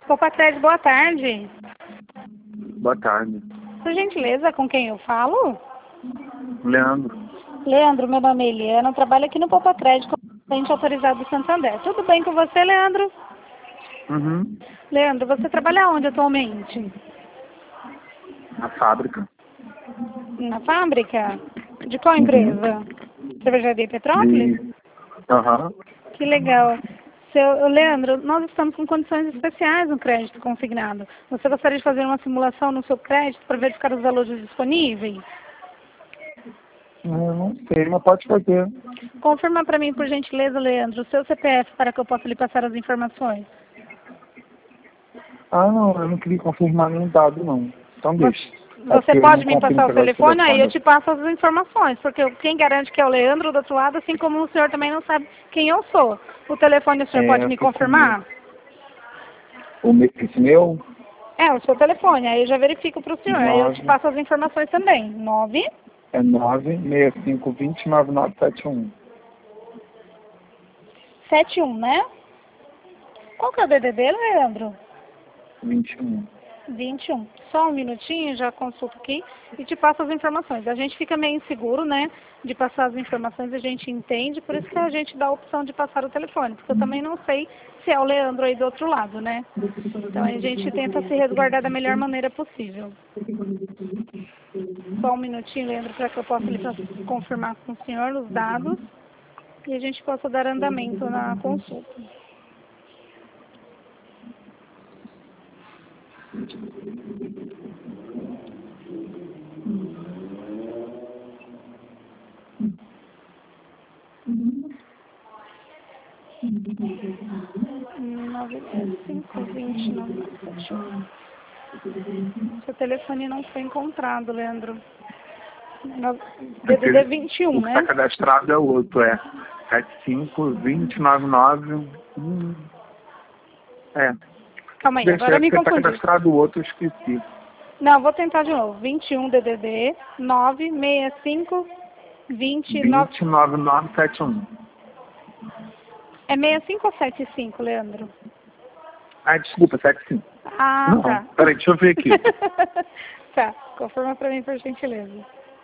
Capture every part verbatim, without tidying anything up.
Opa, Cred, boa tarde. Boa tarde. Por gentileza, com quem eu falo? Leandro. Leandro, meu nome é Eliana, eu trabalho aqui no Poupa Crédito como cliente autorizado do Santander. Tudo bem com você, Leandro? Uhum. Leandro, você trabalha onde atualmente? Na fábrica. Na fábrica? De qual Uhum. empresa? Cervejaria Petrópolis? De... Aham. Que legal. Seu, Leandro, nós estamos com condições especiais no crédito consignado. Você gostaria de fazer uma simulação no seu crédito para verificar os valores disponíveis? Eu não sei, mas pode fazer. Confirma para mim, por gentileza, Leandro, o seu C P F para que eu possa lhe passar as informações. Ah, não, eu não queria confirmar nenhum dado, não. Então deixa. É Você porque eu pode não me confio passar o no negócio de telefone, aí eu telefone. te passo as informações, porque quem garante que é o Leandro do outro lado, assim como o senhor também não sabe quem eu sou. O telefone o senhor É, pode eu me fiquei com medo. confirmar? O meu, esse meu? É, o seu telefone, aí eu já verifico para o senhor, aí eu te Nove. passo as informações também. Nove É nove seis cinco dois zero nove nove sete um. sete um, né? Qual que é o D D D, Leandro? vinte e um. vinte e um. Só um minutinho, já consulto aqui e te passo as informações. A gente fica meio inseguro, né, de passar as informações, a gente entende, por isso que a gente dá a opção de passar o telefone, porque eu também não sei se é o Leandro aí do outro lado, né? Então a gente tenta se resguardar da melhor maneira possível. Só um minutinho, Leandro, para que eu possa lhe confirmar com o senhor os dados e a gente possa dar andamento na consulta. nove cinco vinte nove nove sete um. Seu telefone não foi encontrado, Leandro. D D D vinte e um, O que está né? cadastrado é o outro, é sete cinco dois zero nove nove. Hum. É. Calma aí, Deixa, agora é eu me porque está confundi. cadastrado o outro, eu esqueci. Não, vou tentar de novo. vinte e um D D D nove seis cinco vinte e nove. vinte nove nove sete um. É sessenta e cinco ou setenta e cinco, Leandro? Ah, desculpa, setenta e cinco. Ah, Não, tá. peraí, deixa eu ver aqui. Tá, confirma pra mim, por gentileza.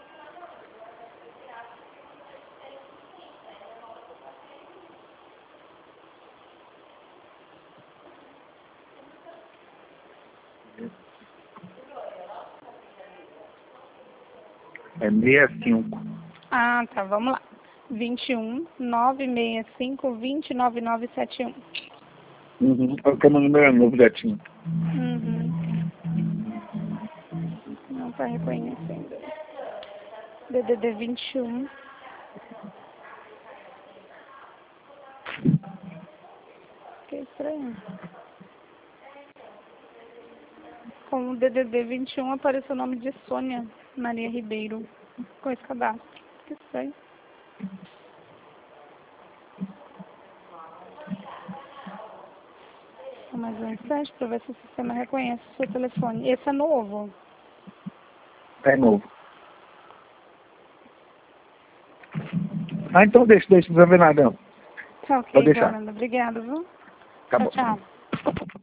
É sessenta e cinco. Ah, tá, vamos lá. vinte e um nove seis cinco vinte nove nove sete um. Uhum. Porque meu número é novo, Gatinho. Uhum. Não tá reconhecendo. D D D vinte e um. Que estranho. Com o D D D vinte e um apareceu o nome de Sônia Maria Ribeiro com esse cadastro. Que estranho. Mais um instante para ver se o sistema reconhece o seu telefone. Esse é novo. É novo. Ah, então deixa, deixa, não precisa ver nada, não. Tá ok, Pode deixar. Guaranda. Obrigada, viu? Tá Tchau, bom. tchau.